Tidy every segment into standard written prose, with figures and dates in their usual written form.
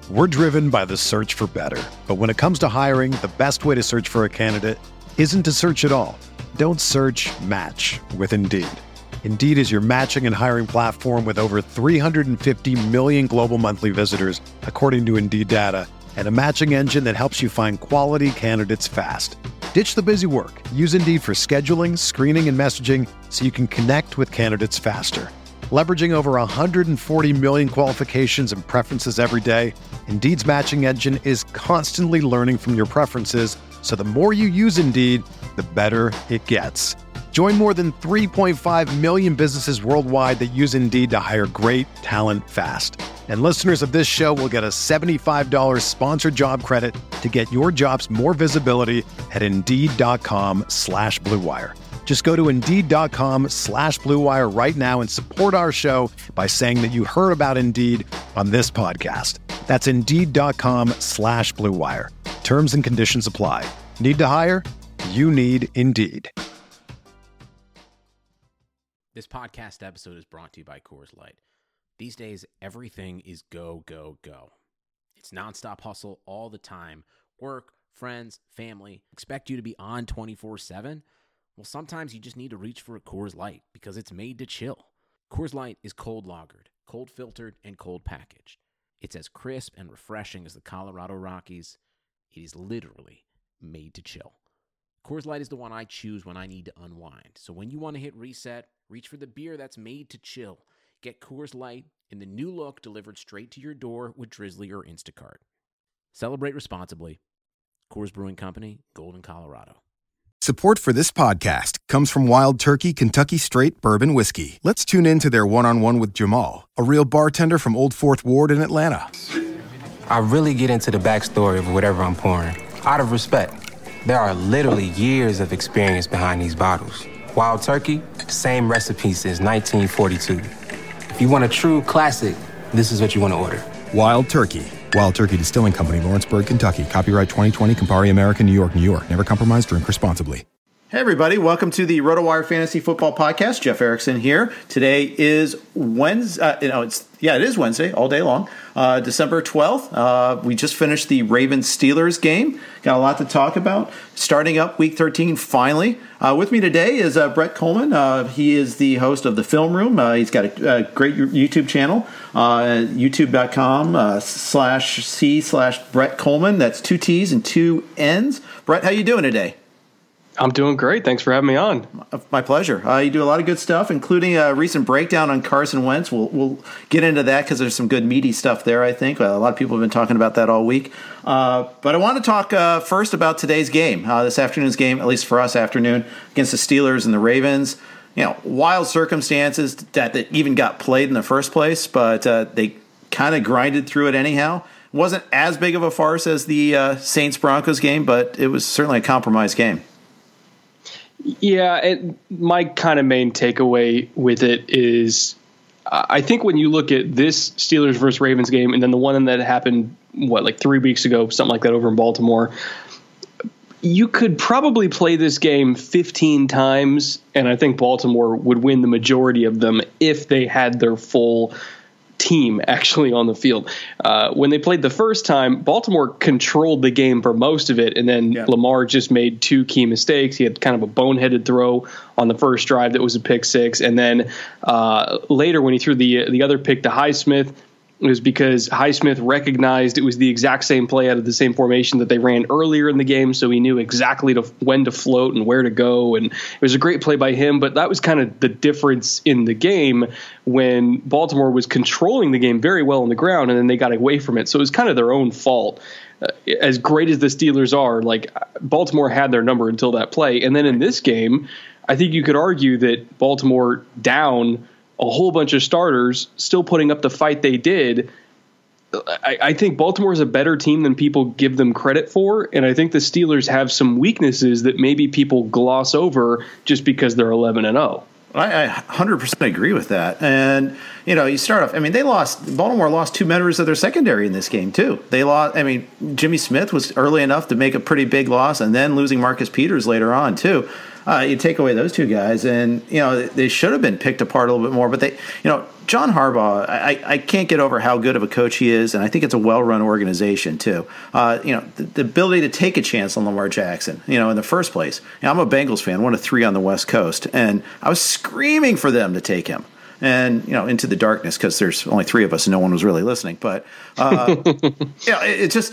We're driven by the search for better. But when it comes to hiring, the best way to search for a candidate isn't to search at all. Don't search, match with Indeed. Indeed is your matching and hiring platform with over 350 million global monthly visitors, according to Indeed data, and a matching engine that helps you find quality candidates fast. Ditch the busy work. Use Indeed for scheduling, screening, and messaging so you can connect with candidates faster. Leveraging over 140 million qualifications and preferences every day, Indeed's matching engine is constantly learning from your preferences, so the more you use Indeed, the better it gets. Join more than 3.5 million businesses worldwide that use Indeed to hire great talent fast. And listeners of this show will get a $75 sponsored job credit to get your jobs more visibility at Indeed.com/Blue Wire. Just go to Indeed.com/Blue Wire right now and support our show by saying that you heard about Indeed on this podcast. That's Indeed.com/Blue Wire. Terms and conditions apply. Need to hire? You need Indeed. This podcast episode is brought to you by Coors Light. These days, everything is go, go, go. It's nonstop hustle all the time. Work, friends, family, expect you to be on 24/7. Well, sometimes you just need to reach for a Coors Light because it's made to chill. Coors Light is cold lagered, cold filtered, and cold packaged. It's as crisp and refreshing as the Colorado Rockies. It is literally made to chill. Coors Light is the one I choose when I need to unwind. So when you want to hit reset, reach for the beer that's made to chill. Get Coors Light in the new look delivered straight to your door with Drizzly or Instacart. Celebrate responsibly. Coors Brewing Company, Golden, Colorado. Support for this podcast comes from Wild Turkey Kentucky Straight Bourbon Whiskey. Let's tune in to their one-on-one with Jamal, a real bartender from Old Fourth Ward in Atlanta. I really get into the backstory of whatever I'm pouring, out of respect. There are literally years of experience behind these bottles. Wild Turkey, same recipe since 1942. If you want a true classic, this is what you want to order. Wild Turkey. Wild Turkey Distilling Company, Lawrenceburg, Kentucky. Copyright 2020, Campari American, New York, New York. Never compromise, drink responsibly. Hey everybody, welcome to the RotoWire Fantasy Football Podcast. Jeff Erickson here. Today is Wednesday. It is Wednesday all day long. December 12th. We just finished the Ravens-Steelers game. Got a lot to talk about. Starting up Week 13 finally. With me today is Brett Coleman. He is the host of The Film Room. He's got a great YouTube channel, youtube.com/C/Brett Coleman. That's 2 T's and 2 N's. Brett, how you doing today? I'm doing great. Thanks for having me on. My pleasure. You do a lot of good stuff, including a recent breakdown on Carson Wentz. We'll get into that because there's some good meaty stuff there, I think. A lot of people have been talking about that all week. But I want to talk first about today's game, this afternoon's game, at least for us afternoon, against the Steelers and the Ravens. You know, wild circumstances that even got played in the first place, but they kind of grinded through it anyhow. It wasn't as big of a farce as the Saints-Broncos game, but it was certainly a compromised game. Yeah, my kind of main takeaway with it is I think when you look at this Steelers versus Ravens game and then the one that happened, 3 weeks ago, something like that over in Baltimore, you could probably play this game 15 times, and I think Baltimore would win the majority of them if they had their full team actually on the field. When they played the first time, Baltimore controlled the game for most of it, and then Lamar just made 2 key mistakes. He had kind of a boneheaded throw on the first drive that was a pick six, and then later when he threw the other pick to Highsmith, it was because Highsmith recognized it was the exact same play out of the same formation that they ran earlier in the game, so he knew exactly when to float and where to go, and it was a great play by him. But that was kind of the difference in the game when Baltimore was controlling the game very well on the ground, and then they got away from it. So it was kind of their own fault. As great as the Steelers are, Baltimore had their number until that play. And then in this game, I think you could argue that Baltimore down a whole bunch of starters, still putting up the fight they did. I think Baltimore is a better team than people give them credit for, and I think the Steelers have some weaknesses that maybe people gloss over just because they're 11-0. I 100% agree with that. And, you start off, Baltimore lost 2 members of their secondary in this game, too. They lost, Jimmy Smith was early enough to make a pretty big loss, and then losing Marcus Peters later on, too. You take away those two guys, and they should have been picked apart a little bit more. But John Harbaugh, I can't get over how good of a coach he is, and I think it's a well-run organization too. The ability to take a chance on Lamar Jackson, in the first place. I'm a Bengals fan, one of 3 on the West Coast, and I was screaming for them to take him. And into the darkness, because there's only 3 of us and no one was really listening. But it's just.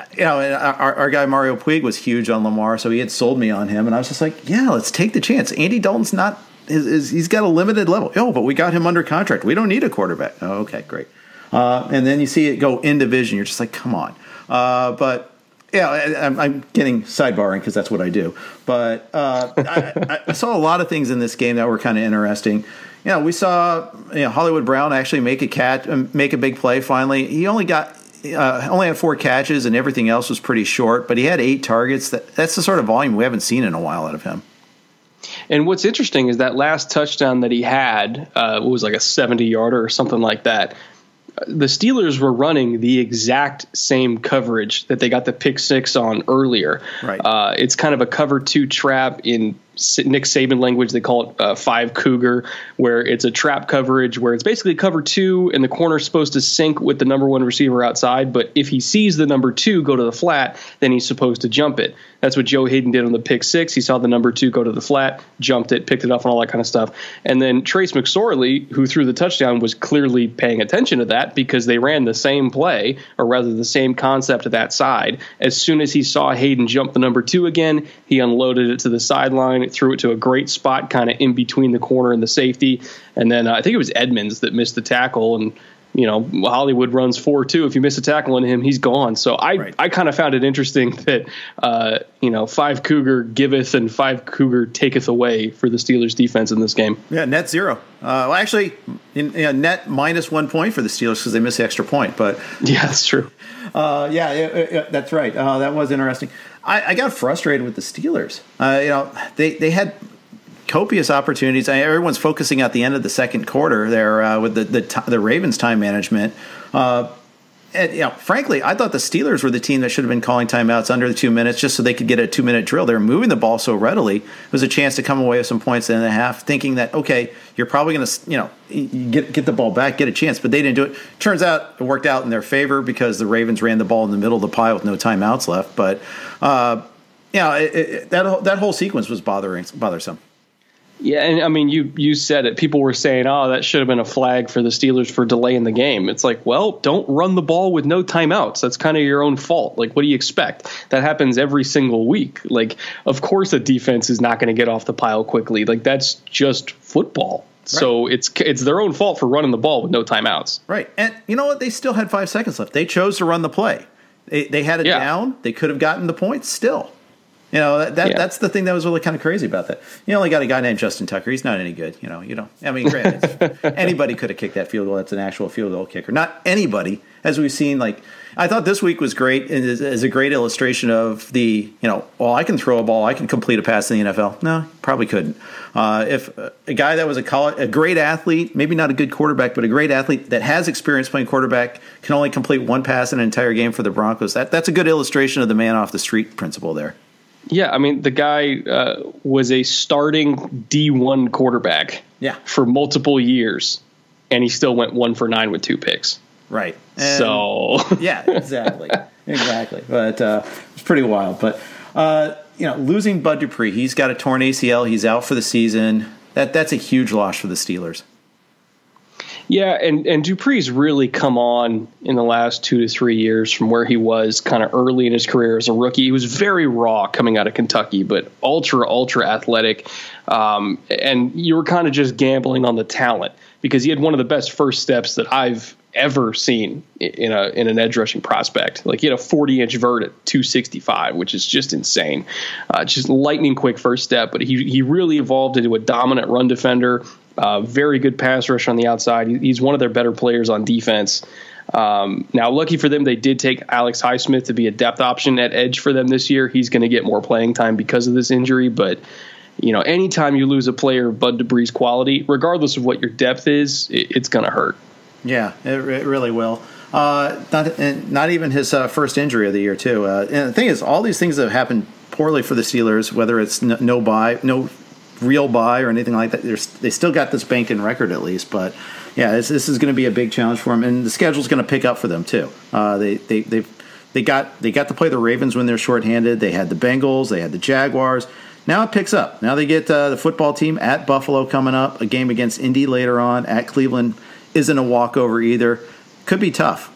Our guy Mario Puig was huge on Lamar, so he had sold me on him, and I was just like, yeah, let's take the chance. Andy Dalton's not he's got a limited level. But we got him under contract. We don't need a quarterback. Oh, okay, great. And then you see it go in division. You're just like, come on. But I'm getting sidebarring because that's what I do. But I saw a lot of things in this game that were kind of interesting. We saw Hollywood Brown actually make a big play. Finally, he only had 4 catches, and everything else was pretty short, but he had 8 targets. That's the sort of volume we haven't seen in a while out of him. And what's interesting is that last touchdown that he had was like a 70-yarder or something like that. The Steelers were running the exact same coverage that they got the pick 6 on earlier. Right. It's kind of a cover 2 trap. In Nick Saban language, they call it 5 cougar, where it's a trap coverage where it's basically cover 2 and the corner's supposed to sync with the number 1 receiver outside. But if he sees the number 2 go to the flat, then he's supposed to jump it. That's what Joe Hayden did on the pick 6. He saw the number 2 go to the flat, jumped it, picked it up, and all that kind of stuff. And then Trace McSorley, who threw the touchdown, was clearly paying attention to that because they ran the same play, or rather the same concept to that side. As soon as he saw Hayden jump the number 2 again, he unloaded it to the sideline, threw it to a great spot kind of in between the corner and the safety. And then I think it was Edmonds that missed the tackle, and Hollywood runs 4-2. If you miss a tackle on him, he's gone. So I kind of found it interesting that 5 cougar giveth and 5 cougar taketh away for the Steelers defense in this game. Yeah, net 0. Well, actually, net -1 point for the Steelers because they missed the extra point. But yeah, that's true. That's right. That was interesting. I got frustrated with the Steelers. They had copious opportunities. Everyone's focusing at the end of the second quarter there with the Ravens' time management. Frankly, I thought the Steelers were the team that should have been calling timeouts under the 2 minutes just so they could get a 2-minute drill. They were moving the ball so readily. It was a chance to come away with some points in the half, thinking that, okay, you're probably going to get the ball back, get a chance. But they didn't do it. Turns out it worked out in their favor because the Ravens ran the ball in the middle of the pile with no timeouts left. But that whole sequence was bothersome. Yeah, and I mean, you said it. People were saying, oh, that should have been a flag for the Steelers for delaying the game. It's like, well, don't run the ball with no timeouts. That's kind of your own fault. Like, what do you expect? That happens every single week. Like, of course the defense is not going to get off the pile quickly. Like, that's just football. Right. So it's their own fault for running the ball with no timeouts. Right. And you know what? They still had 5 seconds left. They chose to run the play. They had it down. They could have gotten the points still. That's the thing that was really kind of crazy about that. You only got a guy named Justin Tucker. He's not any good. Granted, anybody could have kicked that field goal. That's an actual field goal kicker. Not anybody, as we've seen. Like, I thought this week was great and is a great illustration of the, I can throw a ball, I can complete a pass in the NFL. No, probably couldn't. If a guy that was a great athlete, maybe not a good quarterback, but a great athlete that has experience playing quarterback can only complete one pass in an entire game for the Broncos. That's a good illustration of the man off the street principle there. Yeah, I mean, the guy was a starting D1 quarterback for multiple years, and he still went 1 for 9 with 2 picks. Right. Yeah, exactly. But it's pretty wild. But, losing Bud Dupree, he's got a torn ACL. He's out for the season. That's a huge loss for the Steelers. Yeah, and Dupree's really come on in the last 2 to 3 years from where he was kind of early in his career as a rookie. He was very raw coming out of Kentucky, but ultra athletic. And you were kind of just gambling on the talent because he had one of the best first steps that I've ever seen in an edge rushing prospect. Like, he had a 40-inch vert at 265, which is just insane. Just lightning quick first step, but he really evolved into a dominant run defender. Very good pass rush on the outside. He's one of their better players on defense. Now, lucky for them, they did take Alex Highsmith to be a depth option at edge for them this year. He's going to get more playing time because of this injury. But, anytime you lose a player of Bud Dupree's quality, regardless of what your depth is, it's going to hurt. Yeah, it really will. Not even his first injury of the year, too. And the thing is, all these things that have happened poorly for the Steelers, whether it's no real bye or anything like that. They still got this banking record at least, but yeah, this is going to be a big challenge for them, and the schedule's going to pick up for them too. They got to play the Ravens when they're shorthanded. They had the Bengals, they had the Jaguars. Now it picks up. Now they get the football team at Buffalo coming up, a game against Indy later on, at Cleveland. Isn't a walkover either. Could be tough.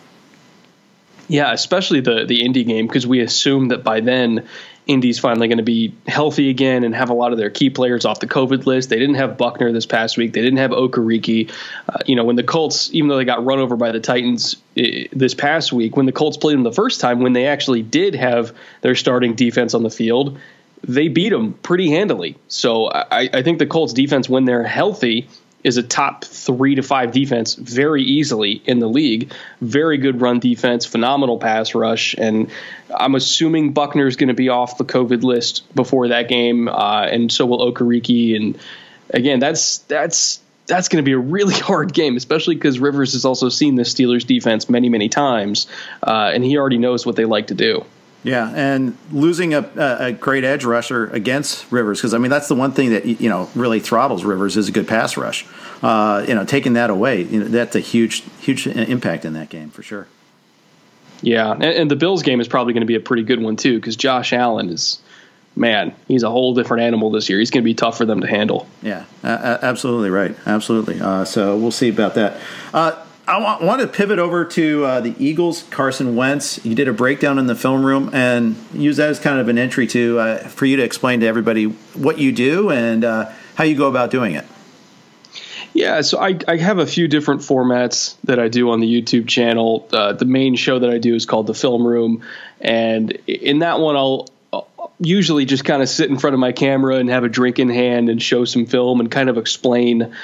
Yeah, especially the Indy game, because we assume that by then Indy's finally going to be healthy again and have a lot of their key players off the COVID list. They didn't have Buckner this past week. They didn't have Okereke. When the Colts, even though they got run over by the Titans this past week, when the Colts played them the first time, when they actually did have their starting defense on the field, they beat them pretty handily. So I think the Colts defense, when they're healthy, is a top 3 to 5 defense very easily in the league. Very good run defense, phenomenal pass rush, and I'm assuming Buckner is going to be off the COVID list before that game, and so will Okereke. And again, that's going to be a really hard game, especially because Rivers has also seen the Steelers defense many, many times, and he already knows what they like to do. Yeah, and losing a great edge rusher against Rivers, because, I mean, that's the one thing that, really throttles Rivers is a good pass rush. Taking that away, that's a huge impact in that game for sure. Yeah, and the Bills game is probably going to be a pretty good one, too, because Josh Allen he's a whole different animal this year. He's going to be tough for them to handle. Yeah, absolutely right. Absolutely. So we'll see about that. I want to pivot over to the Eagles, Carson Wentz. You did a breakdown in the film room and use that as kind of an entry for you to explain to everybody what you do and how you go about doing it. Yeah, so I have a few different formats that I do on the YouTube channel. The main show that I do is called The Film Room, and in that one I'll usually just kind of sit in front of my camera and have a drink in hand and show some film and kind of explain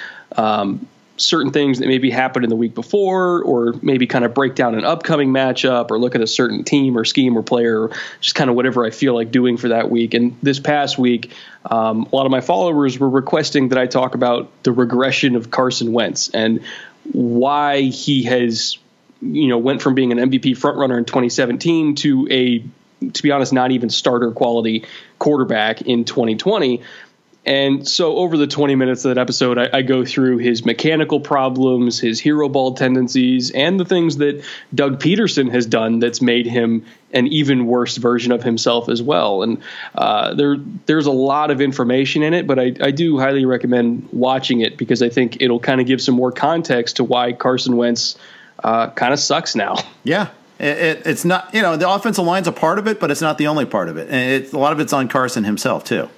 certain things that maybe happened in the week before, or maybe kind of break down an upcoming matchup or look at a certain team or scheme or player, just kind of whatever I feel like doing for that week. And this past week, a lot of my followers were requesting that I talk about the regression of Carson Wentz and why he has, went from being an MVP frontrunner in 2017 to be honest, not even starter quality quarterback in 2020. And so over the 20 minutes of that episode, I go through his mechanical problems, his hero ball tendencies, and the things that Doug Peterson has done that's made him an even worse version of himself as well. And there's a lot of information in it, but I do highly recommend watching it because I think it'll kind of give some more context to why Carson Wentz kind of sucks now. Yeah. It's not, the offensive line's a part of it, but it's not the only part of it. And a lot of it's on Carson himself, too.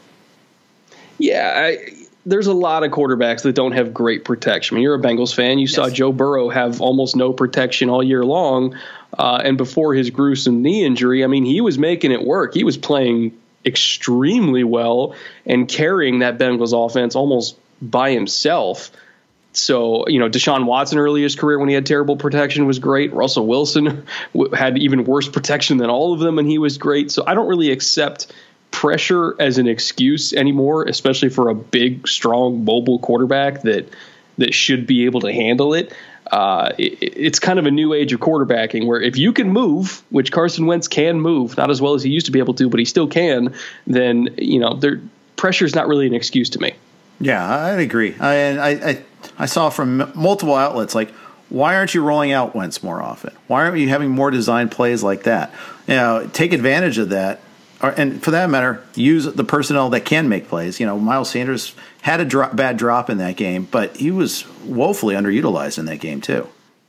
Yeah, there's a lot of quarterbacks that don't have great protection. I mean, you're a Bengals fan. You saw Joe Burrow have almost no protection all year long. And before his gruesome knee injury, I mean, he was making it work. He was playing extremely well and carrying that Bengals offense almost by himself. So, Deshaun Watson early in his career when he had terrible protection was great. Russell Wilson had even worse protection than all of them, and he was great. So I don't really accept pressure as an excuse anymore, especially for a big, strong, mobile quarterback that should be able to handle it. It's kind of a new age of quarterbacking where if you can move, which Carson Wentz can move, not as well as he used to be able to, but he still can, then, pressure is not really an excuse to me. Yeah, I'd agree. I saw from multiple outlets, like, why aren't you rolling out Wentz more often? Why aren't you having more design plays like that? Take advantage of that. And for that matter, use the personnel that can make plays. Miles Sanders had a bad drop in that game, but he was woefully underutilized in that game too.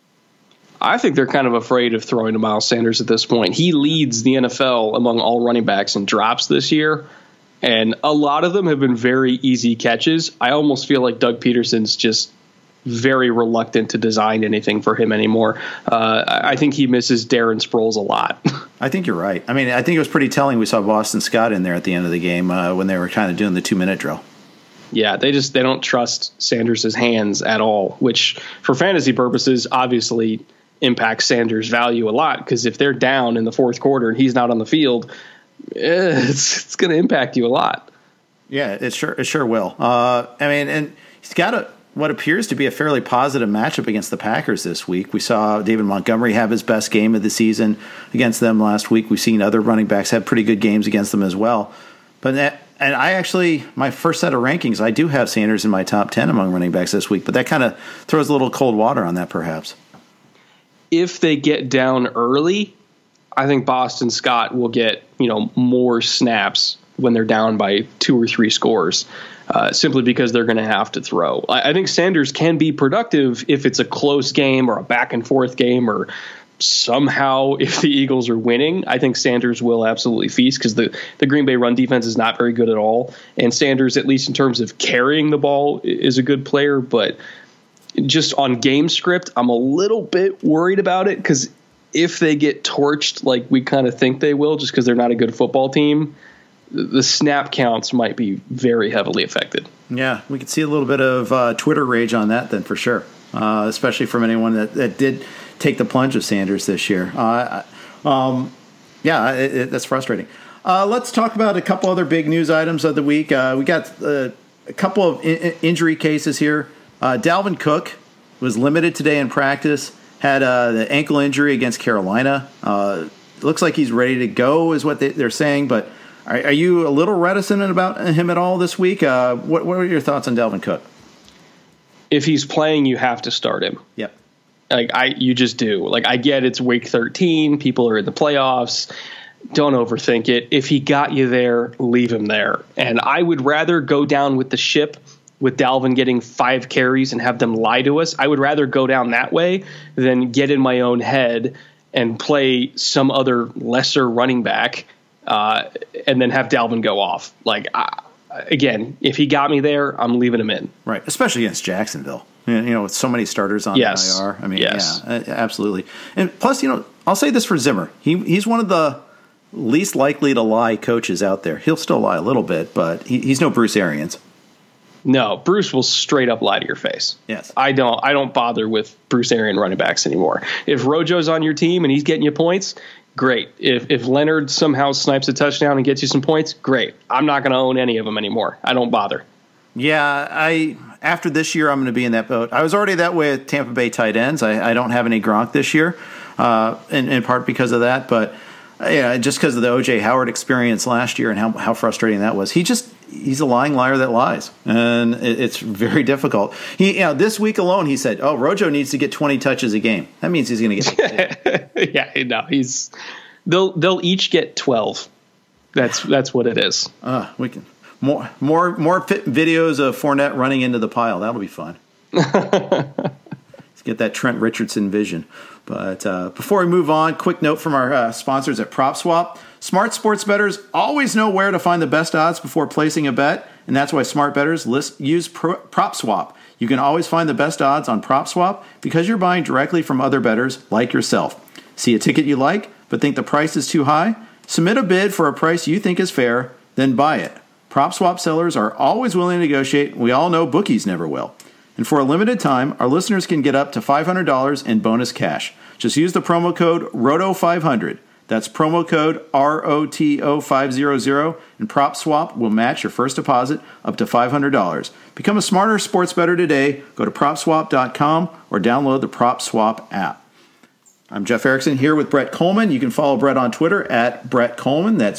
I think they're kind of afraid of throwing to Miles Sanders at this point. He leads the NFL among all running backs in drops this year, and a lot of them have been very easy catches. I almost feel like Doug Peterson's just very reluctant to design anything for him anymore. I think he misses Darren Sproles a lot. I think you're right. I mean, I think it was pretty telling we saw Boston Scott in there at the end of the game when they were kind of doing the 2-minute drill. Yeah, they don't trust Sanders' hands at all, which for fantasy purposes obviously impacts Sanders' value a lot because if they're down in the fourth quarter and he's not on the field, it's going to impact you a lot. Yeah, it sure will. And he's got what appears to be a fairly positive matchup against the Packers this week. We saw David Montgomery have his best game of the season against them last week. We've seen other running backs have pretty good games against them as well. And I actually, my first set of rankings, I do have Sanders in my top 10 among running backs this week, but that kind of throws a little cold water on that perhaps. If they get down early, I think Boston Scott will get, more snaps when they're down by 2 or 3 scores. Simply because they're going to have to throw. I think Sanders can be productive if it's a close game or a back and forth game, or somehow if the Eagles are winning. I think Sanders will absolutely feast because the Green Bay run defense is not very good at all. And Sanders, at least in terms of carrying the ball, is a good player. But just on game script, I'm a little bit worried about it because if they get torched like we kind of think they will just because they're not a good football team, the snap counts might be very heavily affected. Yeah, we could see a little bit of Twitter rage on that then for sure, especially from anyone that did take the plunge of Sanders this year. That's frustrating. Let's talk about a couple other big news items of the week. We got a couple of injury cases here. Dalvin Cook was limited today in practice, had the ankle injury against Carolina. Looks like he's ready to go is what they're saying, but are you a little reticent about him at all this week? What are your thoughts on Dalvin Cook? If he's playing, you have to start him. Yep. You just do. I get it's week 13. People are in the playoffs. Don't overthink it. If he got you there, leave him there. And I would rather go down with the ship with Dalvin getting 5 carries and have them lie to us. I would rather go down that way than get in my own head and play some other lesser running back and then have Dalvin go off. Again, if he got me there, I'm leaving him in. Right, especially against Jacksonville. With so many starters on the IR. I mean, yes. Yeah, absolutely. And plus, I'll say this for Zimmer. He's one of the least likely to lie coaches out there. He'll still lie a little bit, but he's no Bruce Arians. No, Bruce will straight up lie to your face. Yes. I don't bother with Bruce Arians running backs anymore. If Rojo's on your team and he's getting you points, great. If Leonard somehow snipes a touchdown and gets you some points, great. I'm not going to own any of them anymore. I don't bother. Yeah, after this year, I'm going to be in that boat. I was already that way with Tampa Bay tight ends. I don't have any Gronk this year, in part because of that. But just because of the O.J. Howard experience last year and how frustrating that was. He's a lying liar that lies, and it's very difficult. This week alone, he said, Rojo needs to get 20 touches a game. That means he's going to get they'll each get 12. That's what it is. We can more videos of Fournette running into the pile. That'll be fun. Let's get that Trent Richardson vision. But before we move on, quick note from our sponsors at PropSwap. Smart sports bettors always know where to find the best odds before placing a bet, and that's why smart bettors use PropSwap. You can always find the best odds on PropSwap because you're buying directly from other bettors like yourself. See a ticket you like but think the price is too high? Submit a bid for a price you think is fair, then buy it. PropSwap sellers are always willing to negotiate. We all know bookies never will. And for a limited time, our listeners can get up to $500 in bonus cash. Just use the promo code ROTO500. That's promo code ROTO500, and PropSwap will match your first deposit up to $500. Become a smarter sports bettor today. Go to PropSwap.com or download the PropSwap app. I'm Jeff Erickson here with Brett Coleman. You can follow Brett on Twitter at Brett Coleman. That's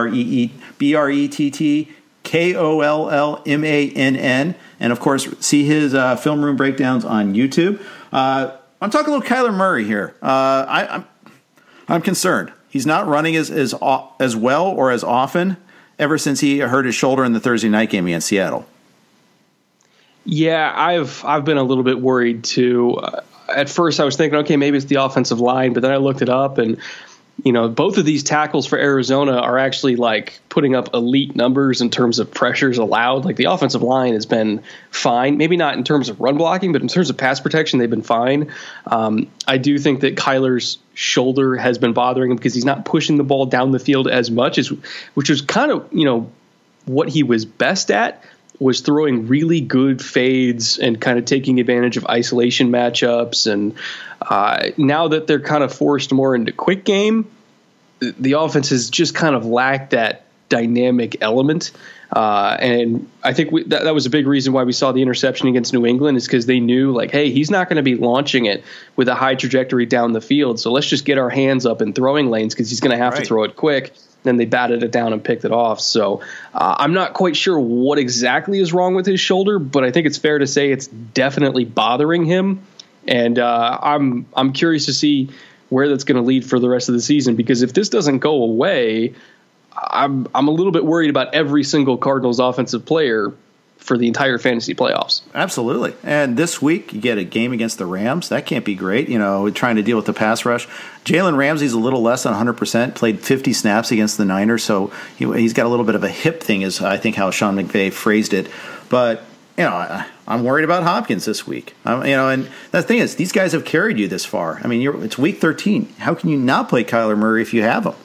BRETTKOLLMANN. And, of course, see his film room breakdowns on YouTube. I'm talking a little Kyler Murray here. I'm concerned. He's not running as well or as often ever since he hurt his shoulder in the Thursday night game against Seattle. Yeah, I've been a little bit worried too. At first, I was thinking, okay, maybe it's the offensive line, but then I looked it up, and both of these tackles for Arizona are actually putting up elite numbers in terms of pressures allowed. The offensive line has been fine, maybe not in terms of run blocking, but in terms of pass protection, they've been fine. I do think that Kyler's shoulder has been bothering him because he's not pushing the ball down the field as much, which was kind of, what he was best at, was throwing really good fades and kind of taking advantage of isolation matchups. And now that they're kind of forced more into quick game, the offense has just kind of lacked that dynamic element. And I think that was a big reason why we saw the interception against New England, is because they knew, like, hey, he's not going to be launching it with a high trajectory down the field. So let's just get our hands up in throwing lanes because he's going to have to throw it quick. Then they batted it down and picked it off. So I'm not quite sure what exactly is wrong with his shoulder, but I think it's fair to say it's definitely bothering him. And I'm curious to see where that's going to lead for the rest of the season, because if this doesn't go away, I'm a little bit worried about every single Cardinals offensive player for the entire fantasy playoffs. Absolutely. And this week you get a game against the Rams. That can't be great, trying to deal with the pass rush. Jalen Ramsey's a little less than 100%, played 50 snaps against the Niners, so he's got a little bit of a hip thing, is I think how Sean McVay phrased it. But, I'm worried about Hopkins this week. And the thing is, these guys have carried you this far. I mean, it's week 13. How can you not play Kyler Murray if you have him?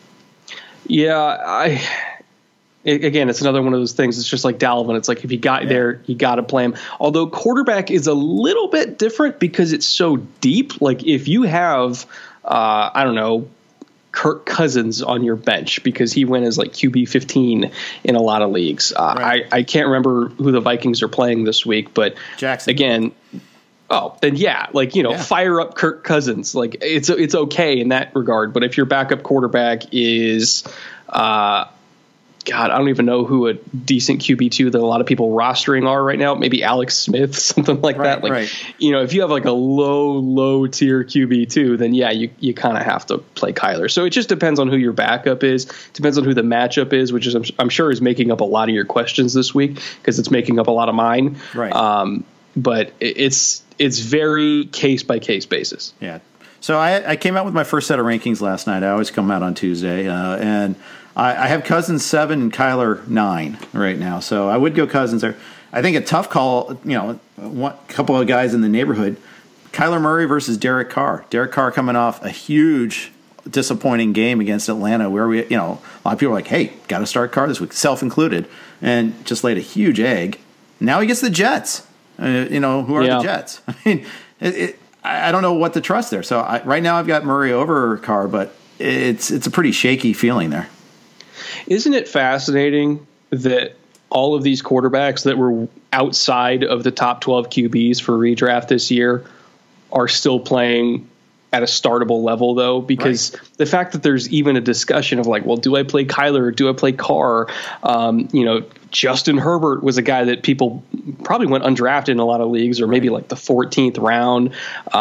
Yeah, again, it's another one of those things. It's just like Dalvin. It's like if you got there, you got to play him. Although quarterback is a little bit different because it's so deep. Like if you have, Kirk Cousins on your bench because he went as like QB 15 in a lot of leagues. I can't remember who the Vikings are playing this week, but Jackson. Again, fire up Kirk Cousins. Like it's okay in that regard. But if your backup quarterback is, I don't even know who a decent QB2 that a lot of people rostering are right now. Maybe Alex Smith, something like that. If you have like a low tier QB2, then you kind of have to play Kyler. So it just depends on who your backup is. Depends on who the matchup is, which is I'm sure is making up a lot of your questions this week because it's making up a lot of mine. Right. But it's very case by case basis. Yeah. So I came out with my first set of rankings last night. I always come out on Tuesday, and I have Cousins 7 and Kyler 9 right now. So I would go Cousins there. I think a tough call, a couple of guys in the neighborhood, Kyler Murray versus Derek Carr. Derek Carr coming off a huge disappointing game against Atlanta where a lot of people are like, hey, got to start Carr this week, self-included, and just laid a huge egg. Now he gets the Jets. Who are the Jets? I mean, I don't know what to trust there. So right now I've got Murray over Carr, but it's a pretty shaky feeling there. Isn't it fascinating that all of these quarterbacks that were outside of the top 12 QBs for redraft this year are still playing at a startable level, though? Because the fact that there's even a discussion of like, well, do I play Kyler or do I play Carr? Justin Herbert was a guy that people probably went undrafted in a lot of leagues, or maybe like the 14th round.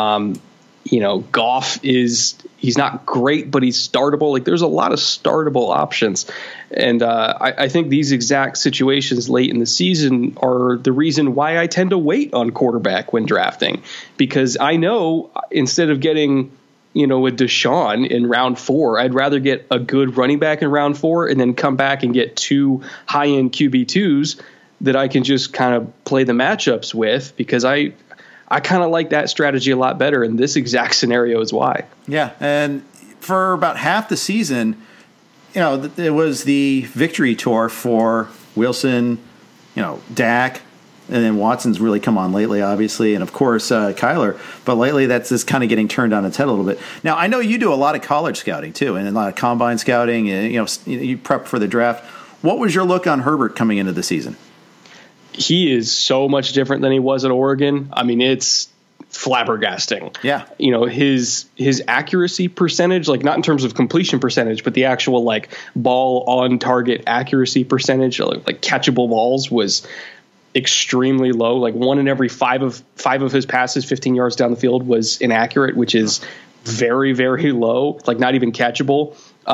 Goff he's not great, but he's startable. Like there's a lot of startable options. And I think these exact situations late in the season are the reason why I tend to wait on quarterback when drafting, because I know instead of getting, a Deshaun in round 4, I'd rather get a good running back in round 4 and then come back and get 2 high-end QB2s that I can just kind of play the matchups with, because I kind of like that strategy a lot better, and this exact scenario is why. Yeah, and for about half the season, it was the victory tour for Wilson, Dak, and then Watson's really come on lately, obviously, and of course Kyler. But lately, that's just kind of getting turned on its head a little bit. Now, I know you do a lot of college scouting too, and a lot of combine scouting, and you prep for the draft. What was your look on Herbert coming into the season? He is so much different than he was at Oregon. I mean, it's flabbergasting. Yeah. His accuracy percentage, like not in terms of completion percentage, but the actual like ball on target accuracy percentage, like catchable balls, was extremely low. Like 1 in every 5 of his passes 15 yards down the field was inaccurate, which is very, very low, like not even catchable.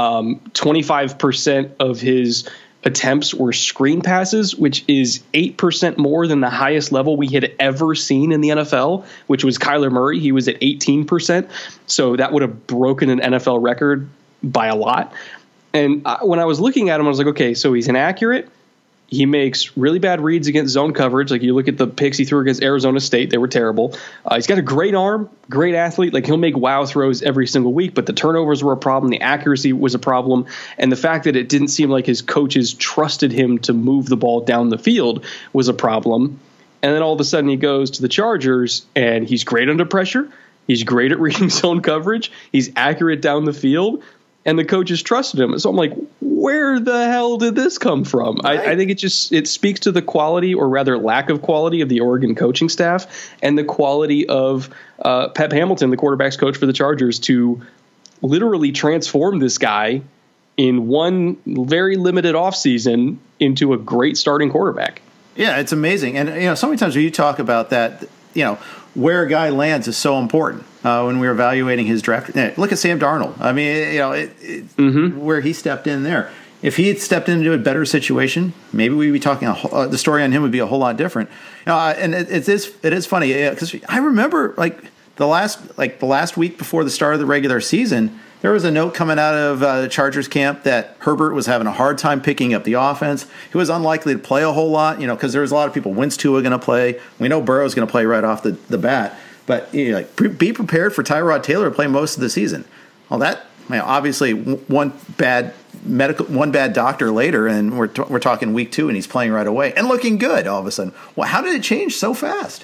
25% of his attempts were screen passes, which is 8% more than the highest level we had ever seen in the NFL, which was Kyler Murray. He was at 18%. So that would have broken an NFL record by a lot. And when I was looking at him, I was like, okay, so he's inaccurate. He makes really bad reads against zone coverage. Like you look at the picks he threw against Arizona State, they were terrible. He's got a great arm, great athlete. Like he'll make wow throws every single week, but the turnovers were a problem. The accuracy was a problem. And the fact that it didn't seem like his coaches trusted him to move the ball down the field was a problem. And then all of a sudden he goes to the Chargers and he's great under pressure. He's great at reading zone coverage. He's accurate down the field. And the coaches trusted him. So I'm like, where the hell did this come from? Right. I think it speaks to the quality, or rather lack of quality, of the Oregon coaching staff and the quality of Pep Hamilton, the quarterback's coach for the Chargers, to literally transform this guy in one very limited offseason into a great starting quarterback. Yeah, it's amazing. And, so many times when you talk about that, where a guy lands is so important when we're evaluating his draft. Look at Sam Darnold. I mean, where he stepped in there. If he had stepped into a better situation, maybe we'd be talking, the story on him would be a whole lot different. And it is funny because I remember the last week before the start of the regular season, there was a note coming out of Chargers camp that Herbert was having a hard time picking up the offense. He was unlikely to play a whole lot, because there was a lot of people. When's Tua going to play? We know Burrow's going to play right off the bat. But be prepared for Tyrod Taylor to play most of the season. Well, that obviously one bad doctor later, and we're talking week 2, and he's playing right away and looking good all of a sudden. Well, how did it change so fast?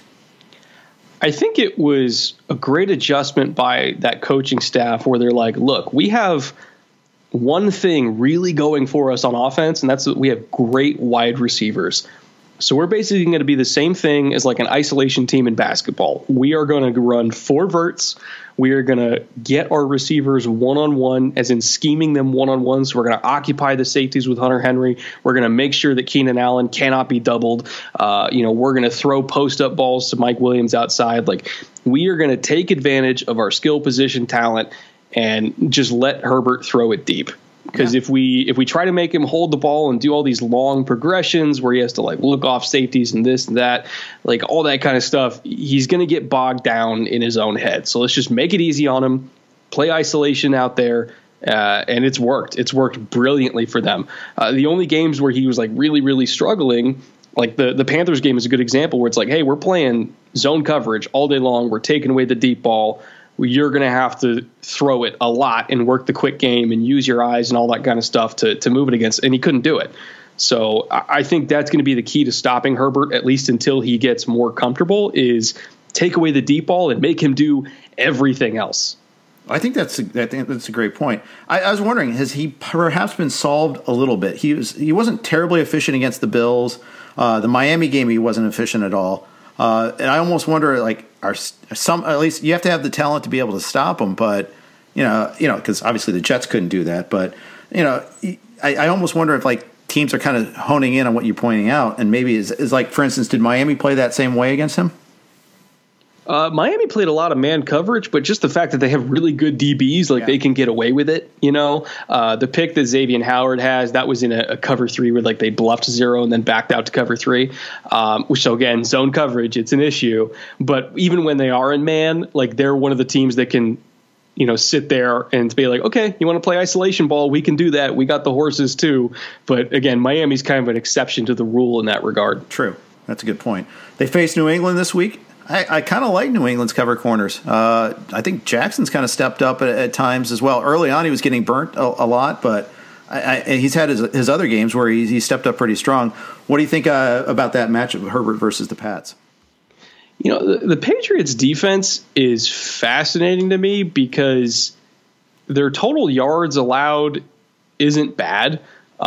I think it was a great adjustment by that coaching staff where they're like, look, we have one thing really going for us on offense, and that's that we have great wide receivers. So we're basically going to be the same thing as like an isolation team in basketball. We are going to run 4 verts. We are going to get our receivers one-on-one, as in scheming them one-on-one. So we're going to occupy the safeties with Hunter Henry. We're going to make sure that Keenan Allen cannot be doubled. We're going to throw post-up balls to Mike Williams outside. We are going to take advantage of our skill position talent and just let Herbert throw it deep. Because if we try to make him hold the ball and do all these long progressions where he has to look off safeties and this and that, all that kind of stuff, he's going to get bogged down in his own head. So let's just make it easy on him, play isolation out there, and it's worked. It's worked brilliantly for them. The only games where he was really, really struggling, the Panthers game is a good example where it's hey, we're playing zone coverage all day long. We're taking away the deep ball. You're going to have to throw it a lot and work the quick game and use your eyes and all that kind of stuff to move it against. And he couldn't do it. So I think that's going to be the key to stopping Herbert, at least until he gets more comfortable, is take away the deep ball and make him do everything else. I think that's a great point. I was wondering, has he perhaps been solved a little bit? He wasn't terribly efficient against the Bills. The Miami game, he wasn't efficient at all. And I almost wonder, are some, at least you have to have the talent to be able to stop him, but because obviously the Jets couldn't do that. But I almost wonder if teams are kind of honing in on what you're pointing out, and maybe is for instance, did Miami play that same way against him? Miami played a lot of man coverage, but just the fact that they have really good DBs, they can get away with it. The pick that Xavier Howard has, that was in a cover 3 where they bluffed 0 and then backed out to cover 3. So again, zone coverage, it's an issue. But even when they are in man, they're one of the teams that can, sit there and be okay, you want to play isolation ball? We can do that. We got the horses too. But again, Miami's kind of an exception to the rule in that regard. True. That's a good point. They face New England this week. I kind of like New England's cover corners. I think Jackson's kind of stepped up at times as well. Early on, he was getting burnt a lot, but he's had his other games where he stepped up pretty strong. What do you think about that matchup of Herbert versus the Pats? The Patriots' defense is fascinating to me because their total yards allowed isn't bad.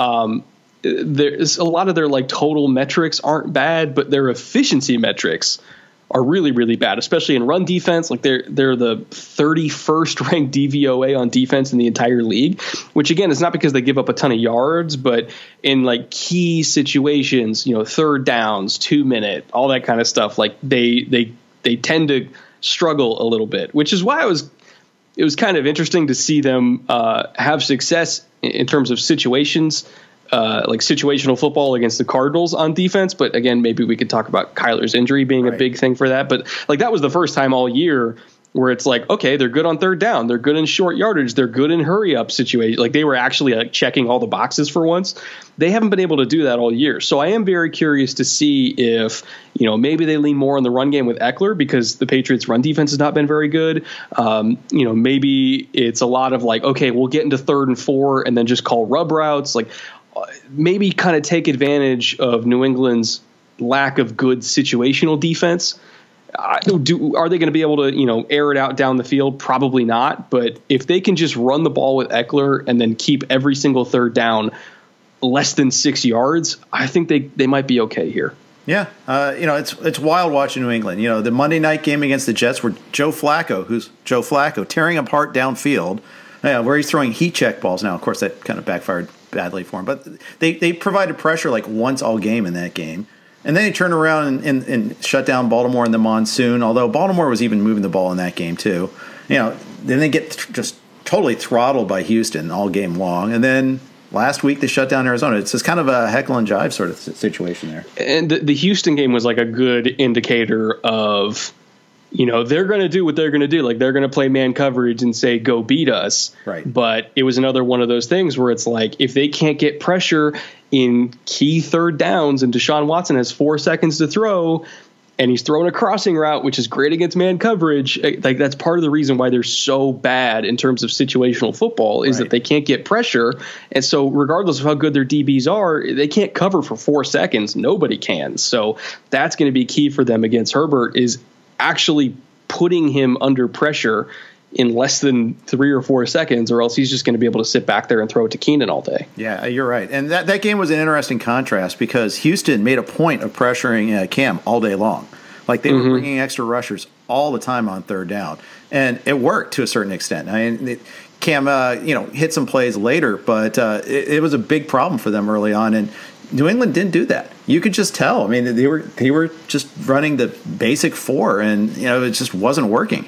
There's a lot of their total metrics aren't bad, but their efficiency metrics are really, really bad, especially in run defense. They're the 31st ranked DVOA on defense in the entire league, which again is not because they give up a ton of yards, but in key situations, third downs, 2-minute, all that kind of stuff. They tend to struggle a little bit, which is why it was kind of interesting to see them have success in terms of situations. Situational football against the Cardinals on defense. But again, maybe we could talk about Kyler's injury being a big thing for that. But that was the first time all year where it's okay, they're good on third down. They're good in short yardage. They're good in hurry up situations. They were actually checking all the boxes for once. They haven't been able to do that all year. So I am very curious to see if, maybe they lean more on the run game with Eckler because the Patriots run defense has not been very good. Maybe it's a lot of okay, we'll get into 3rd and 4 and then just call rub routes. Maybe kind of take advantage of New England's lack of good situational defense Are they going to be able to, air it out down the field? Probably not. But if they can just run the ball with Eckler and then keep every single third down less than 6 yards, I think they might be okay here. Yeah. It's wild watching New England. The Monday night game against the Jets where Joe Flacco, tearing apart downfield, where he's throwing heat check balls. Now, of course, that kind of backfired badly for him. But they provided pressure like once all game in that game. And then they turned around and shut down Baltimore in the monsoon, although Baltimore was even moving the ball in that game too. Then they get just totally throttled by Houston all game long. And then last week they shut down Arizona. It's just kind of a heckle and jive sort of situation there. And the Houston game was like a good indicator of, they're going to do what they're going to do. Like they're going to play man coverage and say, go beat us. Right. But it was another one of those things where it's like, if they can't get pressure in key third downs and Deshaun Watson has 4 seconds to throw and he's throwing a crossing route, which is great against man coverage. Like that's part of the reason why they're so bad in terms of situational football is that they can't get pressure. And so regardless of how good their DBs are, they can't cover for 4 seconds. Nobody can. So that's going to be key for them against Herbert is actually putting him under pressure in less than 3 or 4 seconds, or else he's just going to be able to sit back there and throw it to Keenan all day. Yeah, you're right. And that game was an interesting contrast because Houston made a point of pressuring Cam all day long. Like they were bringing extra rushers all the time on third down. And it worked to a certain extent. I mean, Cam, hit some plays later, but it was a big problem for them early on. And New England didn't do that. You could just tell. I mean, they were just running the basic 4, and it just wasn't working.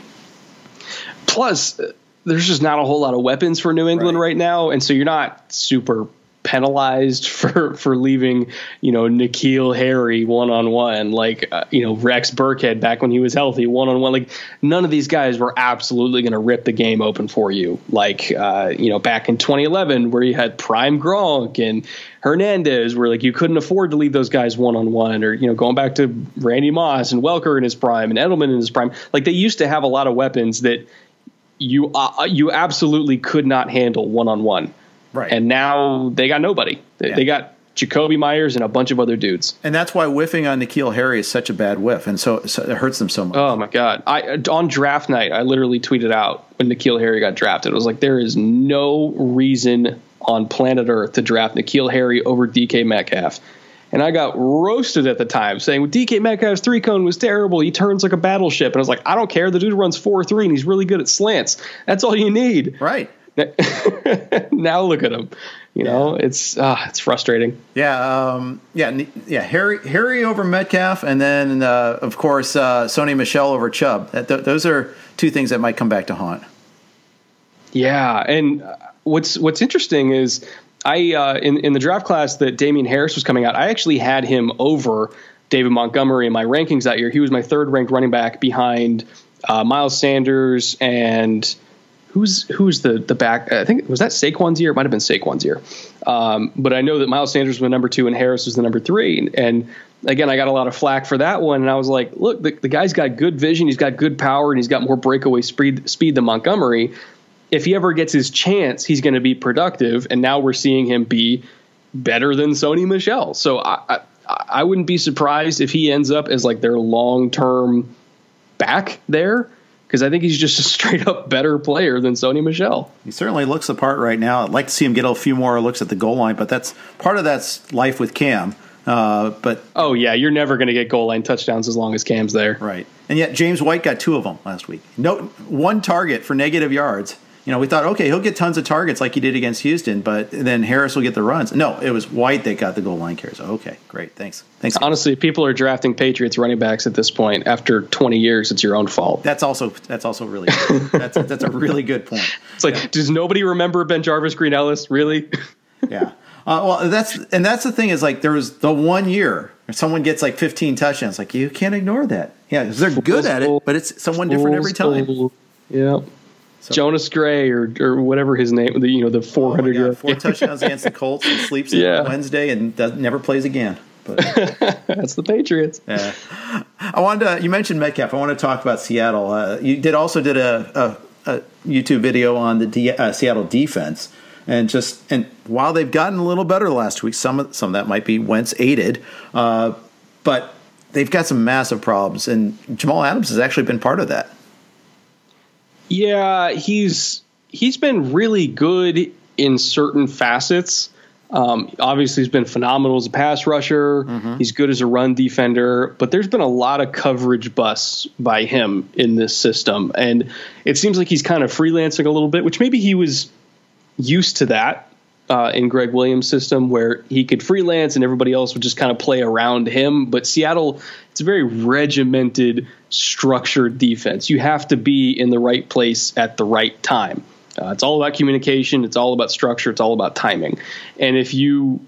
Plus, there's just not a whole lot of weapons for New England right now, and so you're not super penalized for leaving, N'Keal Harry one-on-one, like, Rex Burkhead back when he was healthy one-on-one. Like, none of these guys were absolutely going to rip the game open for you. Like, back in 2011 where you had prime Gronk and Hernandez where, like, you couldn't afford to leave those guys one-on-one, or, going back to Randy Moss and Welker in his prime and Edelman in his prime. Like, they used to have a lot of weapons that you absolutely could not handle one-on-one. Right. And now they got nobody. They got Jacoby Myers and a bunch of other dudes. And that's why whiffing on N'Keal Harry is such a bad whiff. And so it hurts them so much. Oh, my God. On draft night, I literally tweeted out when N'Keal Harry got drafted. It was like, there is no reason on planet Earth to draft N'Keal Harry over DK Metcalf. And I got roasted at the time saying, well, DK Metcalf's 3-cone was terrible. He turns like a battleship. And I was like, I don't care. The dude runs 4.3 and he's really good at slants. That's all you need. Right. Now look at him. It's frustrating. Harry over Metcalf, and then of course Sony Michel over Chubb. Those are two things that might come back to haunt. Yeah, and what's interesting is I in the draft class that Damian Harris was coming out, I actually had him over David Montgomery in my rankings that year. He was my 3rd ranked running back behind Miles Sanders and. Who's the back? I think was that Saquon's year. It might have been Saquon's year. But I know that Miles Sanders was the number 2 and Harris was the number 3. And again, I got a lot of flack for that one. And I was like, look, the guy's got good vision. He's got good power and he's got more breakaway speed than Montgomery. If he ever gets his chance, he's going to be productive. And now we're seeing him be better than Sony Michel. So I wouldn't be surprised if he ends up as like their long-term back there. Because I think he's just a straight-up better player than Sony Michel. He certainly looks the part right now. I'd like to see him get a few more looks at the goal line, but that's part of that's life with Cam. Oh, yeah, you're never going to get goal line touchdowns as long as Cam's there. Right. And yet James White got 2 of them last week. No, 1 target for negative yards. We thought, okay, he'll get tons of targets like he did against Houston, but then Harris will get the runs. No, it was White that got the goal line carries. Okay, great. Thanks. Honestly, if people are drafting Patriots running backs at this point after 20 years, it's your own fault. That's also really good. That's a really good point. It's like, does nobody remember Ben Jarvis, Green Ellis? Really? Yeah. Well, that's the thing is like there was the 1 year where someone gets like 15 touchdowns. Like you can't ignore that. Yeah, because they're good at it, but it's someone different every time. Yeah. So, Jonas Gray or whatever his name, the 400 yard 4 touchdowns against the Colts and sleeps on Wednesday and never plays again. But that's the Patriots. Yeah. You mentioned Metcalf. I want to talk about Seattle. You did a YouTube video on the Seattle defense, and while they've gotten a little better last week, some of that might be Wentz aided, but they've got some massive problems, and Jamal Adams has actually been part of that. Yeah, he's been really good in certain facets. Obviously, he's been phenomenal as a pass rusher. Mm-hmm. He's good as a run defender, but there's been a lot of coverage busts by him in this system. And it seems like he's kind of freelancing a little bit, which maybe he was used to that in Greg Williams' system, where he could freelance and everybody else would just kind of play around him. But Seattle, it's a very regimented, structured defense. You have to be in the right place at the right time. It's all about communication. It's all about structure. It's all about timing. And if you're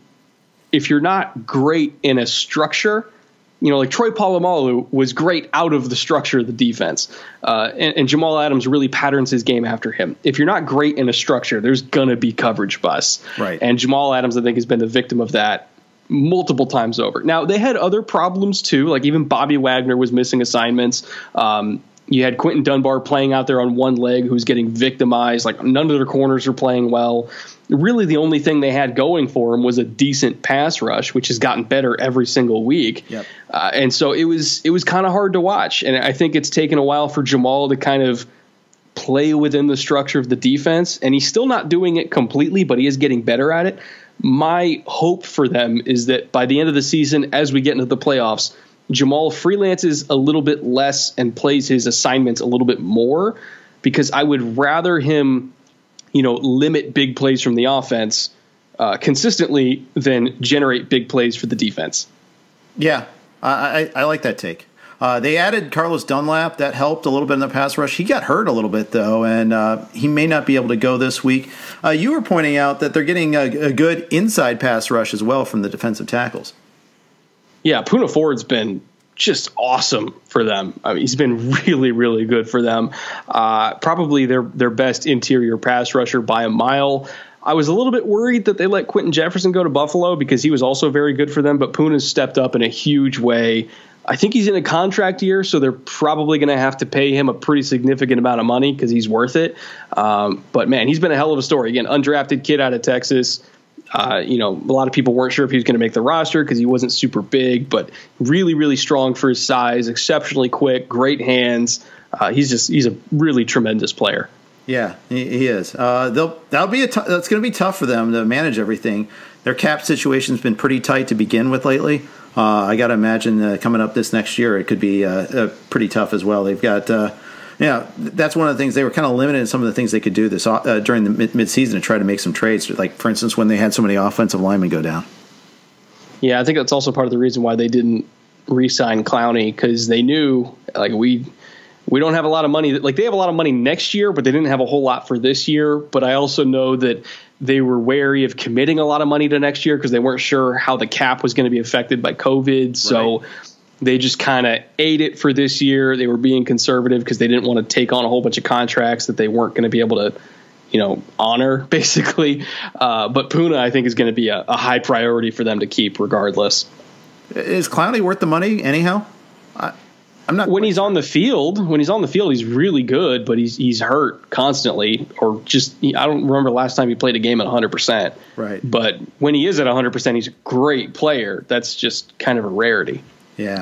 not great in a structure, like Troy Polamalu was great out of the structure of the defense. And Jamal Adams really patterns his game after him. If you're not great in a structure, there's going to be coverage busts. Right. And Jamal Adams, I think, has been the victim of that multiple times over. Now, they had other problems, too. Like even Bobby Wagner was missing assignments. You had Quentin Dunbar playing out there on one leg who's getting victimized. Like none of their corners are playing well. Really, the only thing they had going for him was a decent pass rush, which has gotten better every single week. Yep. And so it was kind of hard to watch. And I think it's taken a while for Jamal to kind of play within the structure of the defense. And he's still not doing it completely, but he is getting better at it. My hope for them is that by the end of the season, as we get into the playoffs, Jamal freelances a little bit less and plays his assignments a little bit more, because I would rather him, limit big plays from the offense consistently than generate big plays for the defense. Yeah, I like that take. They added Carlos Dunlap. That helped a little bit in the pass rush. He got hurt a little bit, though, and he may not be able to go this week. You were pointing out that they're getting a good inside pass rush as well from the defensive tackles. Yeah, Poona Ford's been just awesome for them. I mean, he's been really, really good for them. Probably their best interior pass rusher by a mile. I was a little bit worried that they let Quentin Jefferson go to Buffalo because he was also very good for them, but Poona's stepped up in a huge way. I think he's in a contract year, so they're probably going to have to pay him a pretty significant amount of money because he's worth it. But, man, he's been a hell of a story. Again, undrafted kid out of Texas. A lot of people weren't sure if he was going to make the roster because he wasn't super big, but really, really strong for his size, exceptionally quick, great hands. He's a really tremendous player. Yeah, he is. It's going to be tough for them to manage everything. Their cap situation's been pretty tight to begin with lately. I got to imagine coming up this next year, it could be pretty tough as well. They've got. That's one of the things. They were kind of limited in some of the things they could do this during the midseason to try to make some trades. Like, for instance, when they had so many offensive linemen go down. Yeah, I think that's also part of the reason why they didn't re-sign Clowney, because they knew, like, we don't have a lot of money. Like, they have a lot of money next year, but they didn't have a whole lot for this year. But I also know that they were wary of committing a lot of money to next year because they weren't sure how the cap was going to be affected by COVID. So they just kind of ate it for this year. They were being conservative because they didn't want to take on a whole bunch of contracts that they weren't going to be able to, honor, basically. But Poona, I think, is going to be a high priority for them to keep regardless. Is Clowney worth the money anyhow? I'm not. When he's on the field, he's really good, but he's hurt constantly, or just I don't remember the last time he played a game at 100%. Right. But when he is at 100%, he's a great player. That's just kind of a rarity. Yeah.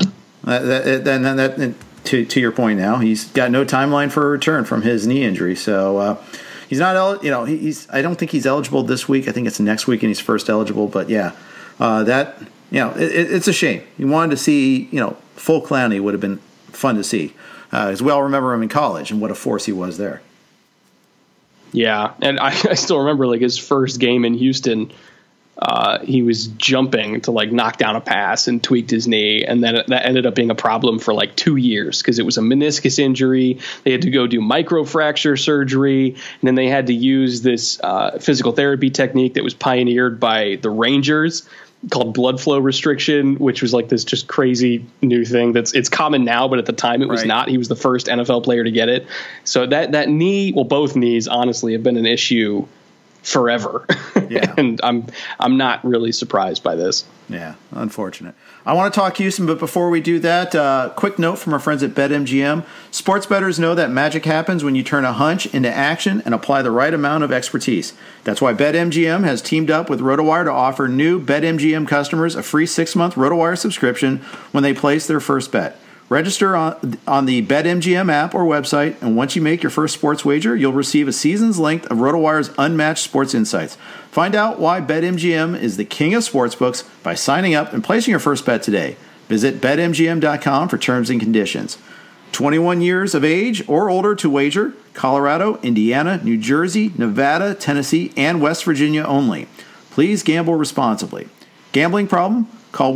To your point now, he's got no timeline for a return from his knee injury, so he's not. I don't think he's eligible this week. I think it's next week, and he's first eligible. But yeah, it's a shame. You wanted to see, full Clowney would have been fun to see, as we all remember him in college and what a force he was there. Yeah, and I still remember like his first game in Houston. He was jumping to like knock down a pass and tweaked his knee, and then that ended up being a problem for like 2 years because it was a meniscus injury. They had to go do microfracture surgery, and then they had to use this physical therapy technique that was pioneered by the Rangers called blood flow restriction, which was like this just crazy new thing it's common now, but at the time it was not. He was the first NFL player to get it. So that knee, well, both knees honestly have been an issue forever. Yeah. And I'm not really surprised by this. Yeah, unfortunate. I want to talk Houston, but before we do that, quick note from our friends at BetMGM. Sports bettors know that magic happens when you turn a hunch into action and apply the right amount of expertise. That's why BetMGM has teamed up with RotoWire to offer new BetMGM customers a free 6-month RotoWire subscription when they place their first bet. Register on the BetMGM app or website, and once you make your first sports wager, you'll receive a season's length of RotoWire's unmatched sports insights. Find out why BetMGM is the king of sportsbooks by signing up and placing your first bet today. Visit BetMGM.com for terms and conditions. 21 years of age or older to wager. Colorado, Indiana, New Jersey, Nevada, Tennessee, and West Virginia only. Please gamble responsibly. Gambling problem? Call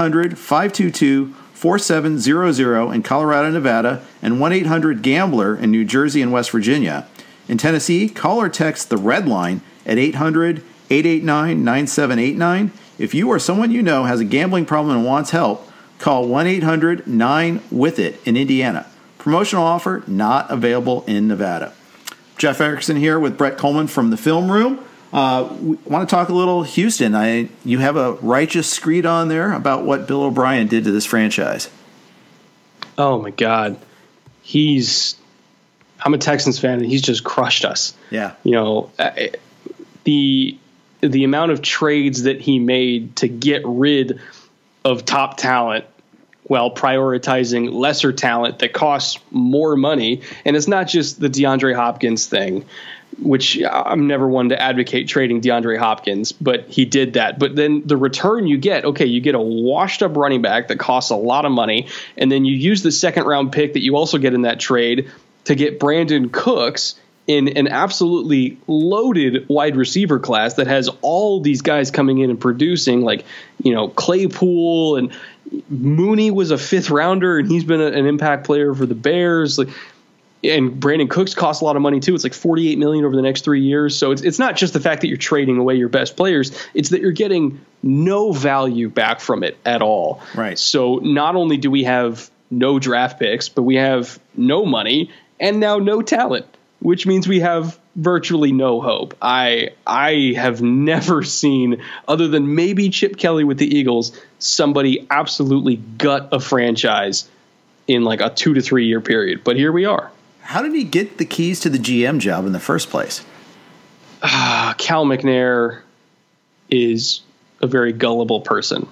1-800-522-4700 in Colorado, Nevada, and 1-800-GAMBLER in New Jersey and West Virginia. In Tennessee, call or text the Red Line at 800-889-9789. If you or someone you know has a gambling problem and wants help, call 1-800-9-WITH-IT in Indiana. Promotional offer not available in Nevada. Jeff Erickson here with Brett Coleman from the Film Room. We want to talk a little Houston. You have a righteous screed on there about what Bill O'Brien did to this franchise. Oh my God. I'm a Texans fan, and he's just crushed us. Yeah. You know, the amount of trades that he made to get rid of top talent while prioritizing lesser talent that costs more money. And it's not just the DeAndre Hopkins thing, which I'm never one to advocate trading DeAndre Hopkins, but he did that. But then the return you get a washed up running back that costs a lot of money. And then you use the second round pick that you also get in that trade to get Brandon Cooks in an absolutely loaded wide receiver class that has all these guys coming in and producing, like, you know, Claypool, and Mooney was a 5th rounder and he's been an impact player for the Bears. And Brandon Cooks costs a lot of money too. It's like $48 million over the next 3 years. So it's not just the fact that you're trading away your best players. It's that you're getting no value back from it at all. Right. So not only do we have no draft picks, but we have no money and now no talent, which means we have virtually no hope. I have never seen, other than maybe Chip Kelly with the Eagles, somebody absolutely gut a franchise in like a 2 to 3 year period. But here we are. How did he get the keys to the GM job in the first place? Cal McNair is a very gullible person.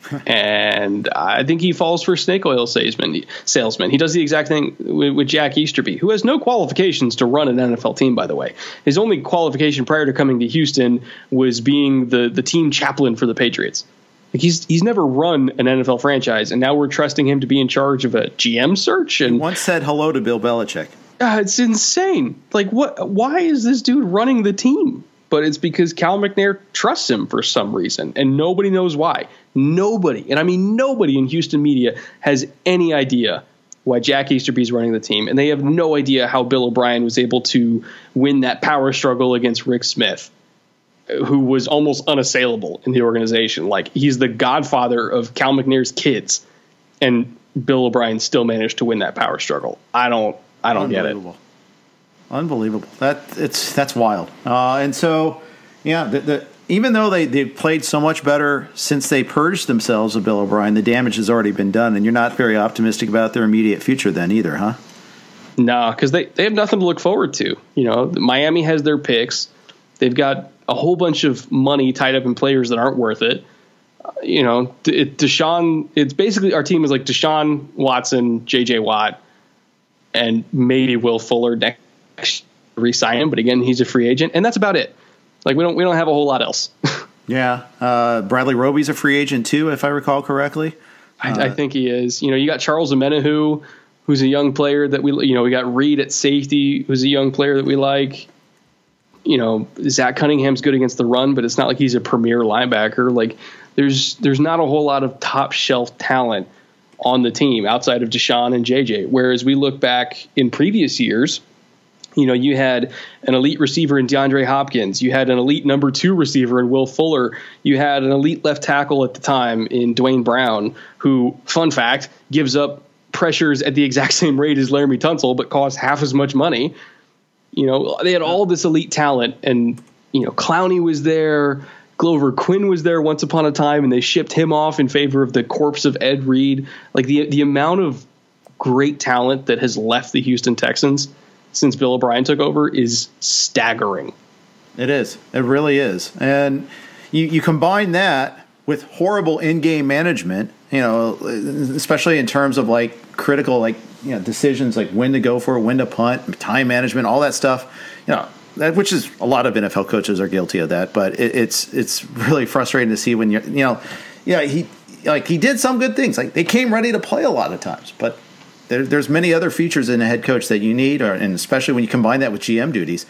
And I think he falls for snake oil salesman. He does the exact thing with Jack Easterby, who has no qualifications to run an NFL team, by the way. His only qualification prior to coming to Houston was being the team chaplain for the Patriots. Like he's never run an NFL franchise, and now we're trusting him to be in charge of a GM search. And he once said hello to Bill Belichick. It's insane. Like, what? Why is this dude running the team? But it's because Cal McNair trusts him for some reason, and nobody knows why. Nobody, and I mean nobody in Houston media has any idea why Jack Easterby is running the team, and they have no idea how Bill O'Brien was able to win that power struggle against Rick Smith, who was almost unassailable in the organization. Like, he's the godfather of Cal McNair's kids, and Bill O'Brien still managed to win that power struggle. I don't get it. Unbelievable. That's wild. And so, yeah, even though they played so much better since they purged themselves of Bill O'Brien, the damage has already been done, and you're not very optimistic about their immediate future then either, huh? No, because they have nothing to look forward to. You know, Miami has their picks. They've got a whole bunch of money tied up in players that aren't worth it. You know, Deshaun, it's basically our team is like Deshaun Watson, J.J. Watt, and maybe Will Fuller next re-sign him, but again, he's a free agent, and that's about it. Like, we don't have a whole lot else. Yeah, Bradley Roby's a free agent too, if I recall correctly. I think he is. You know, you got Charles Omenihu, who's a young player that we got Reed at safety, who's a young player that we like. You know, Zach Cunningham's good against the run, but it's not like he's a premier linebacker. Like, there's not a whole lot of top shelf talent on the team outside of Deshaun and JJ. Whereas we look back in previous years, you know, you had an elite receiver in DeAndre Hopkins. You had an elite number 2 receiver in Will Fuller. You had an elite left tackle at the time in Dwayne Brown, who, fun fact, gives up pressures at the exact same rate as Laramie Tunsil, but costs half as much money. You know, they had all this elite talent, and, Clowney was there. Glover Quinn was there once upon a time, and they shipped him off in favor of the corpse of Ed Reed. Like the amount of great talent that has left the Houston Texans since Bill O'Brien took over is staggering. It is. It really is. And you combine that with horrible in-game management, especially in terms of like critical decisions like when to go for, when to punt, time management, all that stuff. Which is a lot of NFL coaches are guilty of that, but it's really frustrating to see when he did some good things. Like they came ready to play a lot of times, but there's many other features in a head coach that you need, and especially when you combine that with GM duties.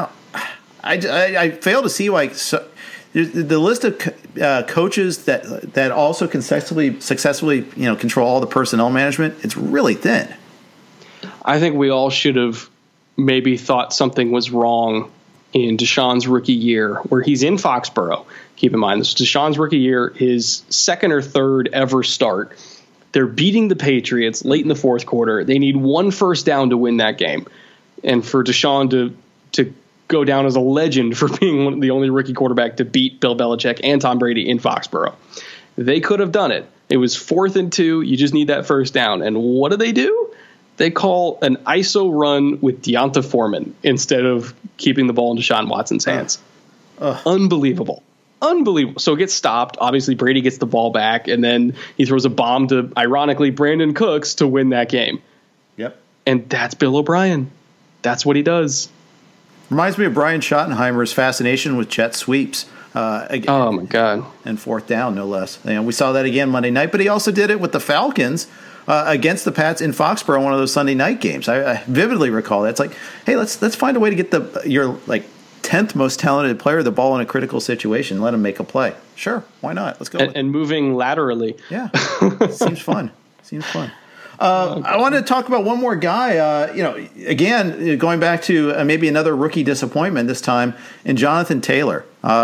I fail to see why the list of coaches that also successfully control all the personnel management. It's really thin. I think we all should have maybe thought something was wrong in Deshaun's rookie year, where he's in Foxborough. Keep in mind, this is Deshaun's rookie year, his second or third ever start. They're beating the Patriots late in the fourth quarter. They need one first down to win that game. And for Deshaun to go down as a legend for being the only rookie quarterback to beat Bill Belichick and Tom Brady in Foxborough. They could have done it. It was 4th and 2. You just need that first down. And what do? They call an ISO run with Deonta Foreman instead of keeping the ball in Deshaun Watson's hands. Unbelievable. So it gets stopped. Obviously, Brady gets the ball back, and then he throws a bomb to, ironically, Brandon Cooks to win that game. Yep. And that's Bill O'Brien. That's what he does. Reminds me of Brian Schottenheimer's fascination with jet sweeps. Oh, my God. And 4th down, no less. We saw that again Monday night, but he also did it with the Falcons against the Pats in Foxborough, one of those Sunday night games. I vividly recall that. It's like, hey, let's find a way to get your 10th most talented player the ball in a critical situation. Let him make a play. Sure, why not? Let's go. And moving laterally. Yeah, seems fun. I wanted to talk about one more guy. Again, going back to maybe another rookie disappointment this time in Jonathan Taylor.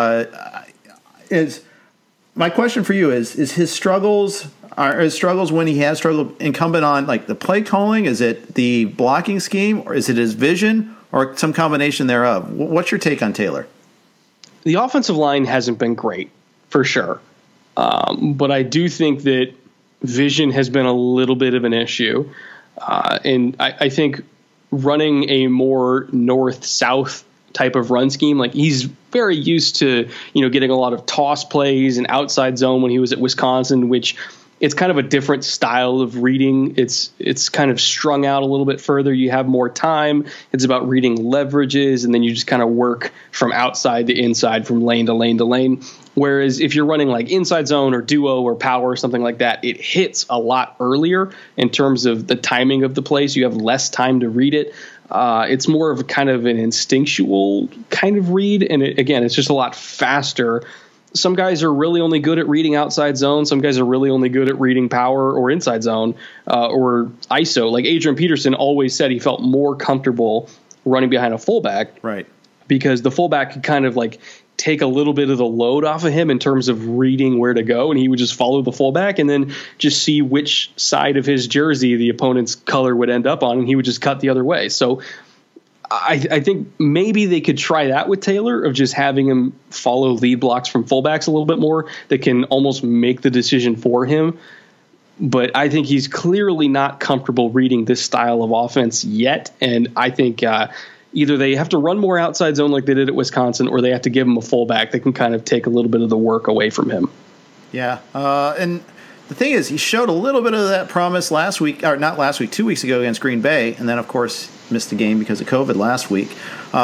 My question for you is his struggles when he has struggled incumbent on the play calling? Is it the blocking scheme, or is it his vision, or some combination thereof? What's your take on Taylor? The offensive line hasn't been great, for sure. But I do think that vision has been a little bit of an issue. And I think running a more north-south type of run scheme, he's very used to, getting a lot of toss plays and outside zone when he was at Wisconsin, which it's kind of a different style of reading. It's kind of strung out a little bit further. You have more time. It's about reading leverages, and then you just kind of work from outside to inside, from lane to lane to lane. Whereas if you're running inside zone or duo or power or something like that, it hits a lot earlier in terms of the timing of the play, so you have less time to read it. It's more of kind of an instinctual kind of read, and it's just a lot faster. Some guys are really only good at reading outside zone. Some guys are really only good at reading power or inside zone or ISO. Adrian Peterson always said he felt more comfortable running behind a fullback, right? Because the fullback could kind of take a little bit of the load off of him in terms of reading where to go, and he would just follow the fullback and then just see which side of his jersey the opponent's color would end up on, and he would just cut the other way. So I think maybe they could try that with Taylor, of just having him follow lead blocks from fullbacks a little bit more that can almost make the decision for him. But I think he's clearly not comfortable reading this style of offense yet, and I think either they have to run more outside zone like they did at Wisconsin, or they have to give him a fullback that can kind of take a little bit of the work away from him. Yeah. And the thing is, he showed a little bit of that promise last week, or not last week, 2 weeks ago against Green Bay. And then, of course, missed the game because of COVID last week.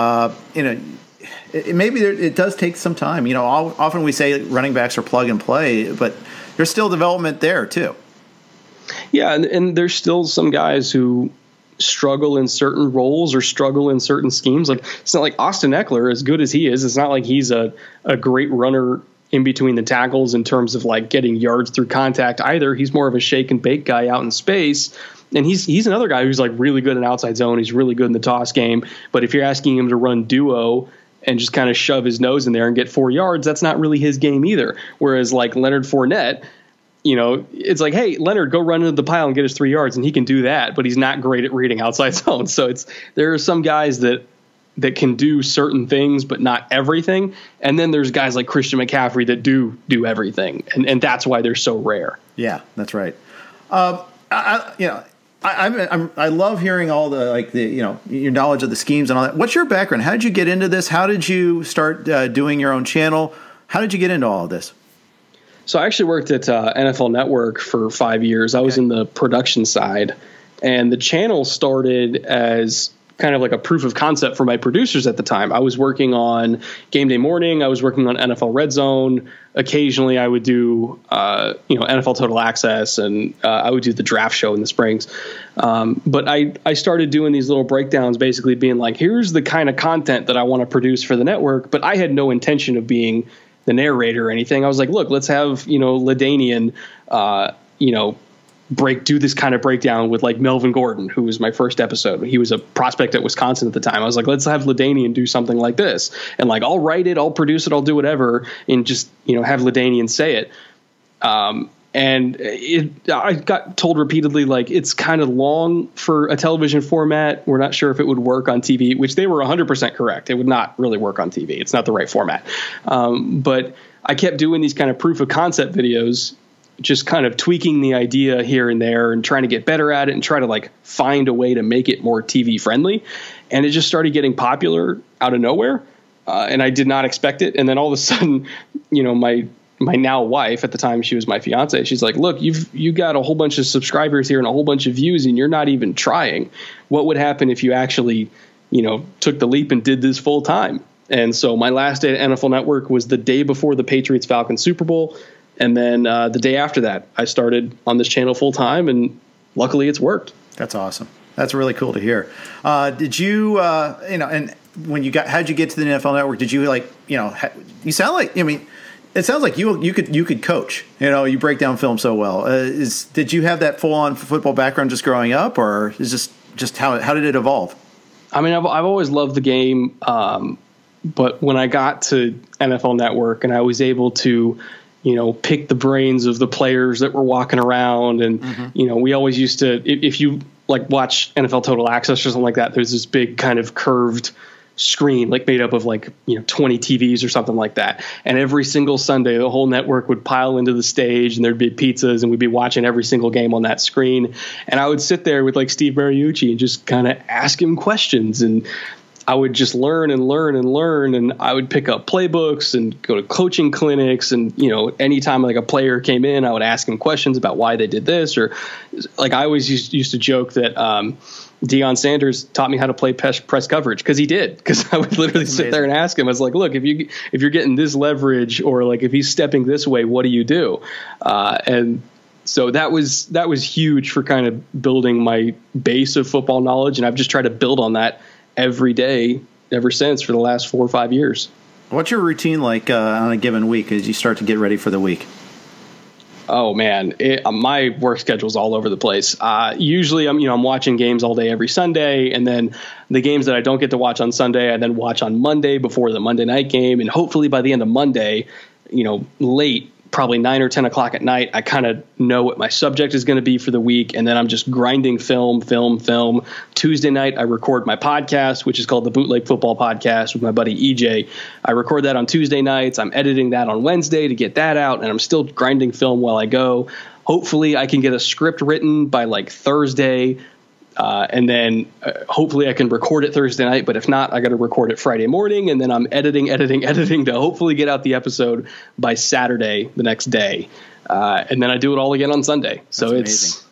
Maybe it does take some time. Often we say running backs are plug and play, but there's still development there too. Yeah. And there's still some guys who struggle in certain roles or struggle in certain schemes. It's not like Austin Eckler, as good as he is, it's not like he's a great runner in between the tackles in terms of getting yards through contact either. He's more of a shake and bake guy out in space. And he's another guy who's really good in outside zone. He's really good in the toss game. But if you're asking him to run duo and just kind of shove his nose in there and get 4 yards, that's not really his game either. Whereas Leonard Fournette, it's hey, Leonard, go run into the pile and get us 3 yards, and he can do that, but he's not great at reading outside zone. So there are some guys that that can do certain things, but not everything. And then there's guys like Christian McCaffrey that do everything. And that's why they're so rare. Yeah, that's right. I love hearing all your knowledge of the schemes and all that. What's your background? How did you get into this? How did you start doing your own channel? How did you get into all of this? So I actually worked at NFL Network for 5 years. I was in the production side, and the channel started as kind of like a proof of concept for my producers at the time. I was working on Game Day Morning. I was working on NFL Red Zone. Occasionally I would do, NFL Total Access, and I would do the draft show in the springs. But I started doing these little breakdowns, basically being like, here's the kind of content that I want to produce for the network. But I had no intention of being the narrator or anything. I was like, look, let's have, LaDainian, do this kind of breakdown with like Melvin Gordon, who was my first episode. He was a prospect at Wisconsin at the time. I was like, let's have LaDainian do something like this. And like, I'll write it, I'll produce it, I'll do whatever, and just, have LaDainian say it. I got told repeatedly, like, it's kind of long for a television format. We're not sure if it would work on TV, which they were 100% correct. It would not really work on TV. It's not the right format. But I kept doing these kind of proof of concept videos, just kind of tweaking the idea here and there and trying to get better at it and try to like find a way to make it more TV friendly. And it just started getting popular out of nowhere. And I did not expect it. And then all of a sudden, my now wife, at the time she was my fiance, she's like, look, you got a whole bunch of subscribers here and a whole bunch of views, and you're not even trying. What would happen if you actually, took the leap and did this full time? And so my last day at NFL Network was the day before the Patriots-Falcons Super Bowl. And then the day after that, I started on this channel full time, and luckily it's worked. That's awesome. That's really cool to hear. Did you, and when how'd you get to the NFL Network? Did you you sound like, it sounds like you could coach. You break down film so well. Did you have that full on football background just growing up, or is this just how did it evolve? I mean, I've always loved the game, but when I got to NFL Network and I was able to, pick the brains of the players that were walking around, and we always used to, if you like watch NFL Total Access or something like that, there's this big kind of curved screen like made up of 20 TVs or something like that. And every single Sunday, the whole network would pile into the stage, and there'd be pizzas, and we'd be watching every single game on that screen. And I would sit there with like Steve Mariucci and just kind of ask him questions, and I would just learn and learn and learn. And I would pick up playbooks and go to coaching clinics. And, anytime like a player came in, I would ask him questions about why they did this, or like I always used to joke that, Deion Sanders taught me how to play press coverage, because he did. Because I would literally sit there and ask him. I was like, look, if you're getting this leverage, or like if he's stepping this way, what do you do? And so that was huge for kind of building my base of football knowledge. And I've just tried to build on that every day ever since for the last 4 or 5 years. What's your routine like on a given week as you start to get ready for the week? Oh man, my work schedule's all over the place. Usually I'm watching games all day every Sunday, and then the games that I don't get to watch on Sunday, I then watch on Monday before the Monday night game. And hopefully by the end of Monday, late, probably 9 or 10 o'clock at night, I kind of know what my subject is going to be for the week. And then I'm just grinding film. Tuesday night, I record my podcast, which is called the Bootleg Football Podcast with my buddy EJ. I record that on Tuesday nights. I'm editing that on Wednesday to get that out. And I'm still grinding film while I go. Hopefully I can get a script written by like Thursday. And then hopefully I can record it Thursday night, but if not, I got to record it Friday morning, and then I'm editing to hopefully get out the episode by Saturday the next day. And then I do it all again on Sunday. So it's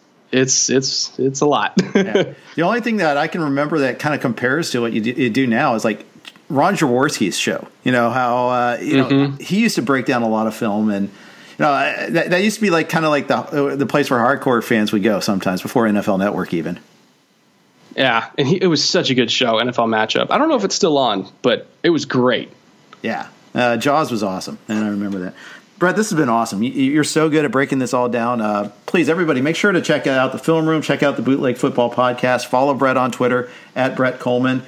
a lot. Yeah. The only thing that I can remember that kind of compares to what you do now is like Ron Jaworski's show. How he used to break down a lot of film, and that used to be like kind of like the place where hardcore fans would go sometimes before NFL Network even. Yeah, and it was such a good show, NFL Matchup. I don't know if it's still on, but it was great. Yeah, Jaws was awesome, and I remember that. Brett, this has been awesome. You're so good at breaking this all down. Please, everybody, make sure to check out the Film Room, check out the Bootleg Football Podcast, follow Brett on Twitter, at Brett Kollmann,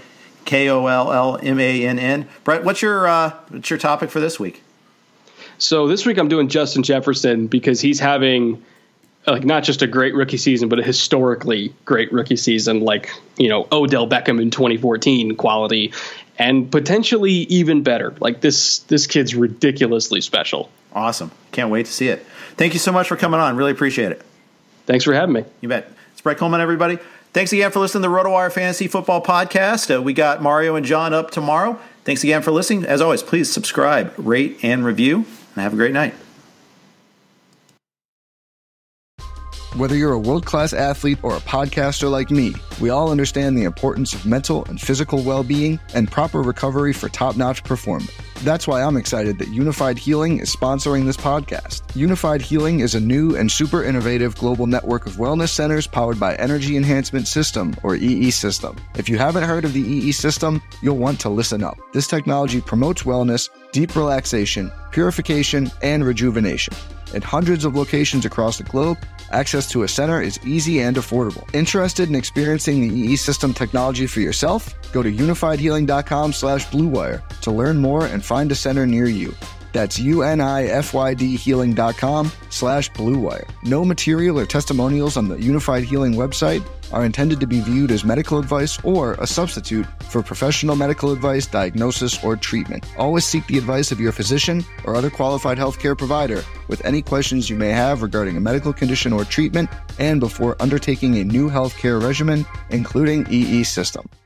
Kollmann. Brett, what's your topic for this week? So this week I'm doing Justin Jefferson, because he's having like not just a great rookie season, but a historically great rookie season, like, Odell Beckham in 2014 quality, and potentially even better. Like this kid's ridiculously special. Awesome. Can't wait to see it. Thank you so much for coming on. Really appreciate it. Thanks for having me. You bet. It's Brett Coleman, everybody. Thanks again for listening to the RotoWire Fantasy Football Podcast. We got Mario and John up tomorrow. Thanks again for listening. As always, please subscribe, rate, and review. And have a great night. Whether you're a world-class athlete or a podcaster like me, we all understand the importance of mental and physical well-being and proper recovery for top-notch performance. That's why I'm excited that Unified Healing is sponsoring this podcast. Unified Healing is a new and super innovative global network of wellness centers powered by Energy Enhancement System, or EE System. If you haven't heard of the EE System, you'll want to listen up. This technology promotes wellness, deep relaxation, purification, and rejuvenation. At hundreds of locations across the globe, access to a center is easy and affordable. Interested in experiencing the EE System technology for yourself? Go to unifiedhealing.com/bluewire to learn more and find a center near you. That's unifydhealing.com/bluewire. No material or testimonials on the Unified Healing website are intended to be viewed as medical advice or a substitute for professional medical advice, diagnosis, or treatment. Always seek the advice of your physician or other qualified healthcare provider with any questions you may have regarding a medical condition or treatment and before undertaking a new healthcare regimen, including EE System.